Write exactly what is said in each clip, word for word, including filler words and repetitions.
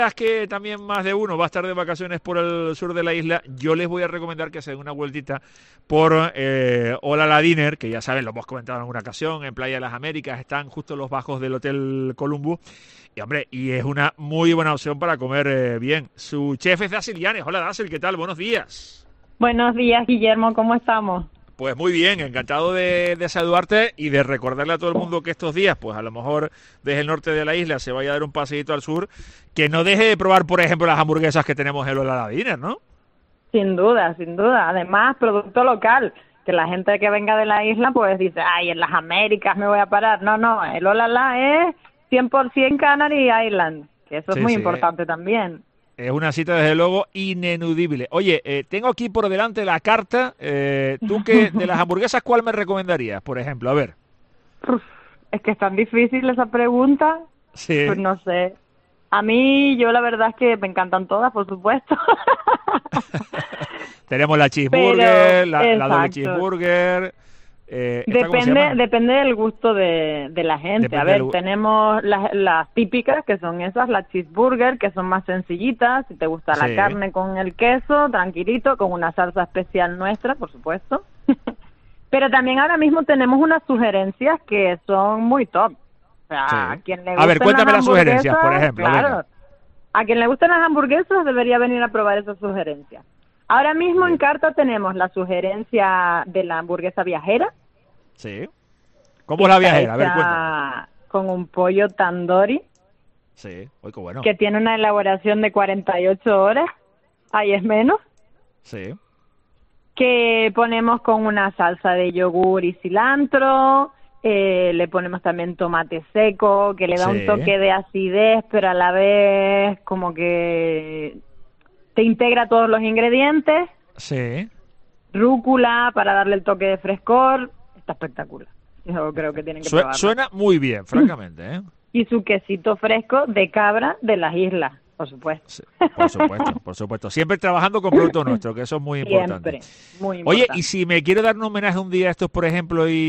que también más de uno va a estar de vacaciones por el sur de la isla, yo les voy a recomendar que se den una vueltita por eh, Hola La Diner, que ya saben, lo hemos comentado en alguna ocasión, en Playa de las Américas, están justo los bajos del Hotel Columbus, y hombre, y es una muy buena opción para comer eh, bien. Su chef es Dasil Llanes. Hola Dasil, ¿qué tal? Buenos días. Buenos días, Guillermo, ¿cómo estamos? Pues muy bien, encantado de, de saludarte y de recordarle a todo el mundo que estos días, pues a lo mejor desde el norte de la isla se vaya a dar un paseíto al sur, que no deje de probar, por ejemplo, las hamburguesas que tenemos en Hola La Diner, ¿no? Sin duda, sin duda. Además, producto local, que la gente que venga de la isla pues dice, ay, en las Américas me voy a parar. No, no, el Hola La es cien por ciento Canary Island, que eso Sí, es muy sí. importante también. Es una cita, desde luego, ineludible. Oye, eh, tengo aquí por delante la carta. Eh, ¿Tú que de las hamburguesas cuál me recomendarías, por ejemplo? A ver. Uf, es que es tan difícil esa pregunta. Sí. Pues no sé. A mí, yo la verdad es que me encantan todas, por supuesto. Tenemos la cheeseburger, Pero, la, la doble exacto. cheeseburger. Eh, ¿esta cómo se Depende, llama? depende del gusto de, de la gente. Depende A ver, del- tenemos las, las típicas, que son esas, las cheeseburger, que son más sencillitas. Si te gusta Sí. la carne con el queso, tranquilito, con una salsa especial nuestra, por supuesto. Pero también ahora mismo tenemos unas sugerencias que son muy top. O sea, Sí. a quien le A ver, gusten cuéntame las sugerencias, hamburguesas, por ejemplo, Claro. venga. A quien le gusten las hamburguesas debería venir a probar esas sugerencias. Ahora mismo Bien. en carta tenemos la sugerencia de la hamburguesa viajera. Sí. ¿Cómo es la viajera? A ver, Hecha cuéntame. con un pollo tandoori Sí. Uy, qué bueno. que tiene una elaboración de cuarenta y ocho horas, ahí es menos, Sí. que ponemos con una salsa de yogur y cilantro, eh, le ponemos también tomate seco, que le da Sí. un toque de acidez, pero a la vez como que te integra todos los ingredientes, Sí. rúcula para darle el toque de frescor, está espectacular. Yo creo que tienen que Sue- probarlo. suena muy bien, francamente, ¿eh? Y su quesito fresco de cabra de las islas, por supuesto. Sí, por supuesto, por supuesto. Siempre trabajando con productos nuestros, que eso es muy importante. Siempre, muy Oye, importante. y si me quiero dar un homenaje un día a estos, por ejemplo, y,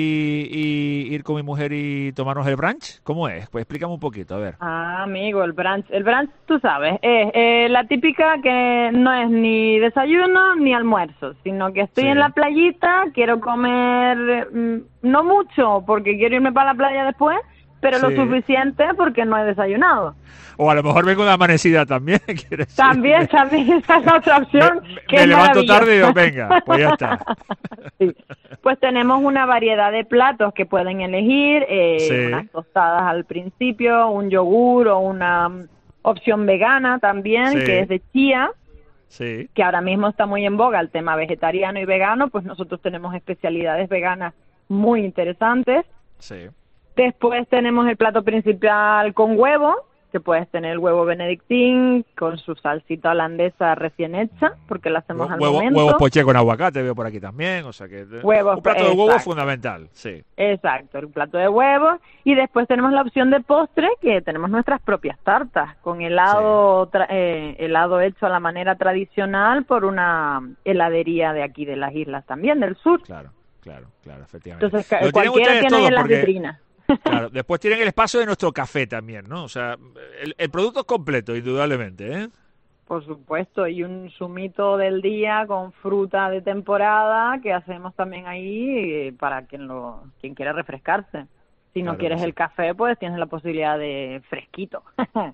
y ir con mi mujer y tomarnos el brunch, ¿cómo es? Pues explícame un poquito, a ver. Ah, amigo, el brunch, el brunch, tú sabes, es eh, la típica que no es ni desayuno ni almuerzo, sino que estoy Sí. en la playita, quiero comer, mm, no mucho, porque quiero irme para la playa después, pero Sí. lo suficiente porque no he desayunado. O a lo mejor vengo de amanecida también, quiere decir. También, también, esa es la otra opción. Me, me- que me es levanto maravillosa. tarde y digo, venga, pues ya está. Sí. Pues tenemos una variedad de platos que pueden elegir, eh, Sí. unas tostadas al principio, un yogur o una mm, opción vegana también, Sí. que es de chía, Sí, que ahora mismo está muy en boga el tema vegetariano y vegano, pues nosotros tenemos especialidades veganas muy interesantes. sí. Después tenemos el plato principal con huevo, que puedes tener el huevo benedictín con su salsita holandesa recién hecha, porque la hacemos al Huevo- momento. huevos poché con aguacate veo por aquí también, o sea que Huevos, un plato de huevo exacto. fundamental, sí. Exacto, el plato de huevos. Y después tenemos la opción de postre, que tenemos nuestras propias tartas, con helado, tra- eh, helado hecho a la manera tradicional por una heladería de aquí de las islas también, del sur. Claro, claro, claro, efectivamente. Entonces, ca- Lo tienen cualquiera ustedes tiene ahí todo en las porque, vitrinas. claro, después tienen el espacio de nuestro café también, ¿no? O sea, el, el producto es completo, indudablemente, ¿eh? Por supuesto, y un zumito del día con fruta de temporada que hacemos también ahí eh, para quien lo quien quiera refrescarse. Si no Claro que quieres sí. el café, pues tienes la posibilidad de fresquito.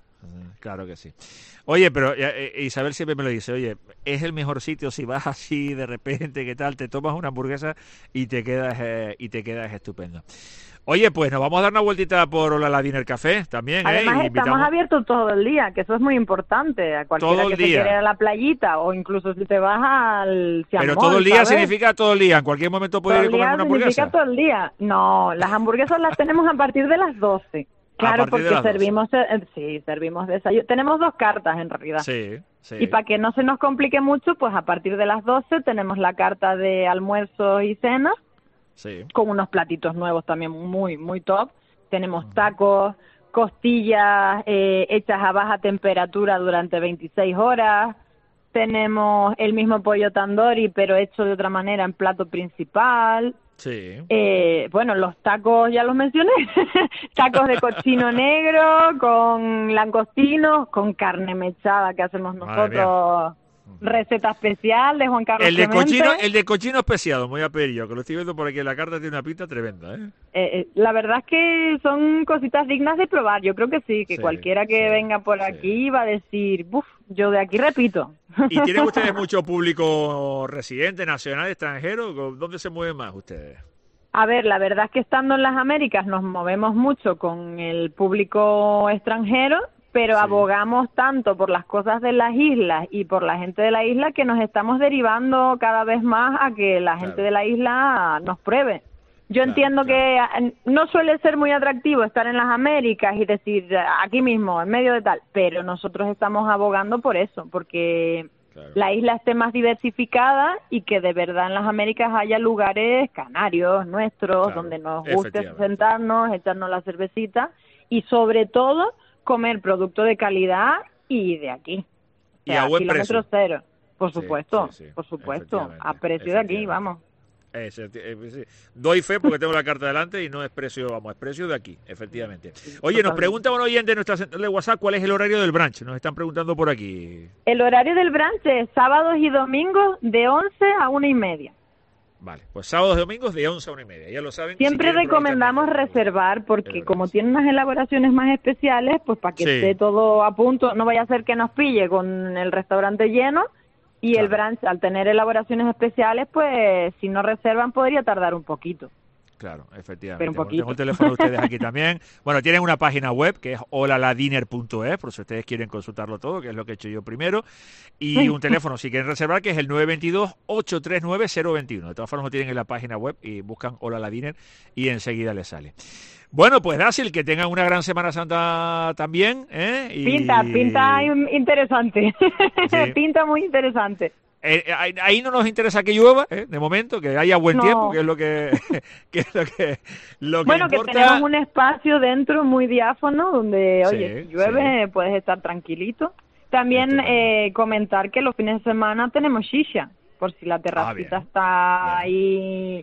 Claro que sí. Oye, pero eh, eh, Isabel siempre me lo dice, oye, es el mejor sitio si vas así de repente, ¿qué tal? Te tomas una hamburguesa y te quedas eh, y te quedas estupendo. Oye, pues nos vamos a dar una vueltita por Hola La Diner Café también, ¿eh? Además, Y estamos invitamos- abiertos todo el día, que eso es muy importante. A cualquiera Todo el que se día. quiera ir a la playita, o incluso si te vas al Siam Pero Mall, todo el día ¿sabes? significa todo el día, en cualquier momento puedo Todo ir el a comerme día una hamburguesa. significa todo el día. No, las hamburguesas las tenemos a partir de las doce. Claro, partir de porque las doce. servimos, eh, sí, servimos desayuno. Tenemos dos cartas en realidad. Sí, sí. Y para que no se nos complique mucho, pues a partir de las doce tenemos la carta de almuerzos y cenas, Sí. con unos platitos nuevos también muy, muy top. Tenemos tacos, costillas eh, hechas a baja temperatura durante veintiséis horas. Tenemos el mismo pollo tandoori, pero hecho de otra manera en plato principal. Sí. Eh, bueno, los tacos ya los mencioné, tacos de cochino negro con langostinos, con carne mechada que hacemos nosotros, receta especial de Juan Carlos El de Clemente. cochino, el de cochino especiado, me voy a pedir yo, que lo estoy viendo por aquí en la carta, tiene una pinta tremenda, ¿eh? Eh, eh, la verdad es que son cositas dignas de probar, yo creo que sí, que Sí, cualquiera que sí, venga por sí. aquí va a decir, buf, yo de aquí repito. ¿Y tienen ustedes mucho público residente, nacional, extranjero? ¿Dónde se mueven más ustedes? A ver, la verdad es que estando en las Américas nos movemos mucho con el público extranjero, pero Sí. abogamos tanto por las cosas de las islas y por la gente de la isla que nos estamos derivando cada vez más a que la gente Claro. de la isla nos pruebe. Yo Claro, entiendo claro. que no suele ser muy atractivo estar en las Américas y decir aquí mismo, en medio de tal, pero nosotros estamos abogando por eso, porque Claro. la isla esté más diversificada y que de verdad en las Américas haya lugares canarios, nuestros, Claro, donde nos guste efectivamente. sentarnos, echarnos la cervecita y sobre todo comer producto de calidad y de aquí. O Y sea, a buen kilómetro precio. cero, por Sí, supuesto, sí, sí, por supuesto, efectivamente, a precio de aquí, efectivamente. vamos. Ese, eh, sí. Doy fe porque tengo la carta delante y no es precio, vamos, es precio de aquí, efectivamente. Oye, nos Totalmente. pregunta un oyente de nuestra central de WhatsApp cuál es el horario del brunch. Nos están preguntando por aquí. El horario del brunch es sábados y domingos de once a una y media. Vale, pues sábados y domingos de once a una y media, ya lo saben. Siempre si quieren probar recomendamos también el- reservar porque el como brunch. tiene unas elaboraciones más especiales, pues para que Sí. esté todo a punto, no vaya a ser que nos pille con el restaurante lleno y el Claro. brunch al tener elaboraciones especiales, pues si no reservan podría tardar un poquito. Claro, efectivamente. Pero un Tengo- poquito. Tengo el teléfono de ustedes aquí también. Bueno, tienen una página web que es holaladiner punto es, por si ustedes quieren consultarlo todo, que es lo que he hecho yo primero. Y un teléfono, si quieren reservar, que es el nueve dos dos, ocho tres nueve, cero dos uno. De todas formas, lo tienen en la página web y buscan Holaladiner y enseguida les sale. Bueno, pues Dasil, que tengan una gran Semana Santa también. ¿eh? Y... Pinta, pinta in- interesante. Sí. Pinta muy interesante. Eh, eh, ahí- ahí no nos interesa que llueva, ¿eh? De momento, que haya buen No. tiempo, que es lo que, que es lo que, lo que Bueno, que importa. tenemos un espacio dentro muy diáfano donde, Sí, oye, si llueve puedes estar tranquilito. También Estupendo. eh, comentar que los fines de semana tenemos shisha, por si la terracita bien. está Bien. ahí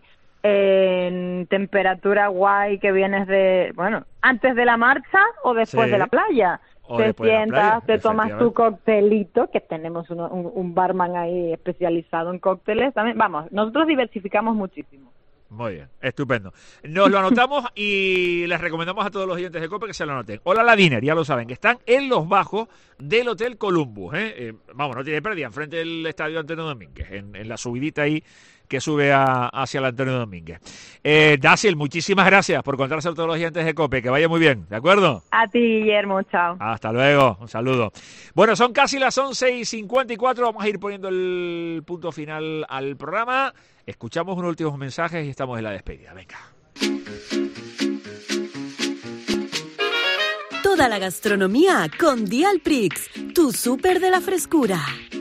en temperatura guay que vienes de, bueno, antes de la marcha o después Sí. de la playa. O Te después de la sientas, playa, te tomas tu efectivamente. coctelito, que tenemos uno- un, un barman ahí especializado en cócteles también. Vamos, nosotros diversificamos muchísimo. Muy bien, estupendo. Nos lo anotamos y les recomendamos a todos los oyentes de COPE que se lo anoten. Hola la Diner, ya lo saben, que están en los bajos del Hotel Columbus. ¿eh? Eh, vamos, no tiene pérdida, enfrente del Estadio Antonio Domínguez, en, en la subidita ahí que sube a, hacia el Antonio Domínguez. Eh, Dasil, muchísimas gracias por contarse a todos los oyentes de COPE, que vaya muy bien, ¿de acuerdo? A ti, Guillermo, chao. Hasta luego, un saludo. Bueno, son casi las once y cincuenta y cuatro, vamos a ir poniendo el punto final al programa. Escuchamos unos últimos mensajes y estamos en la despedida. Venga. Toda la gastronomía con Dialprix, tu súper de la frescura.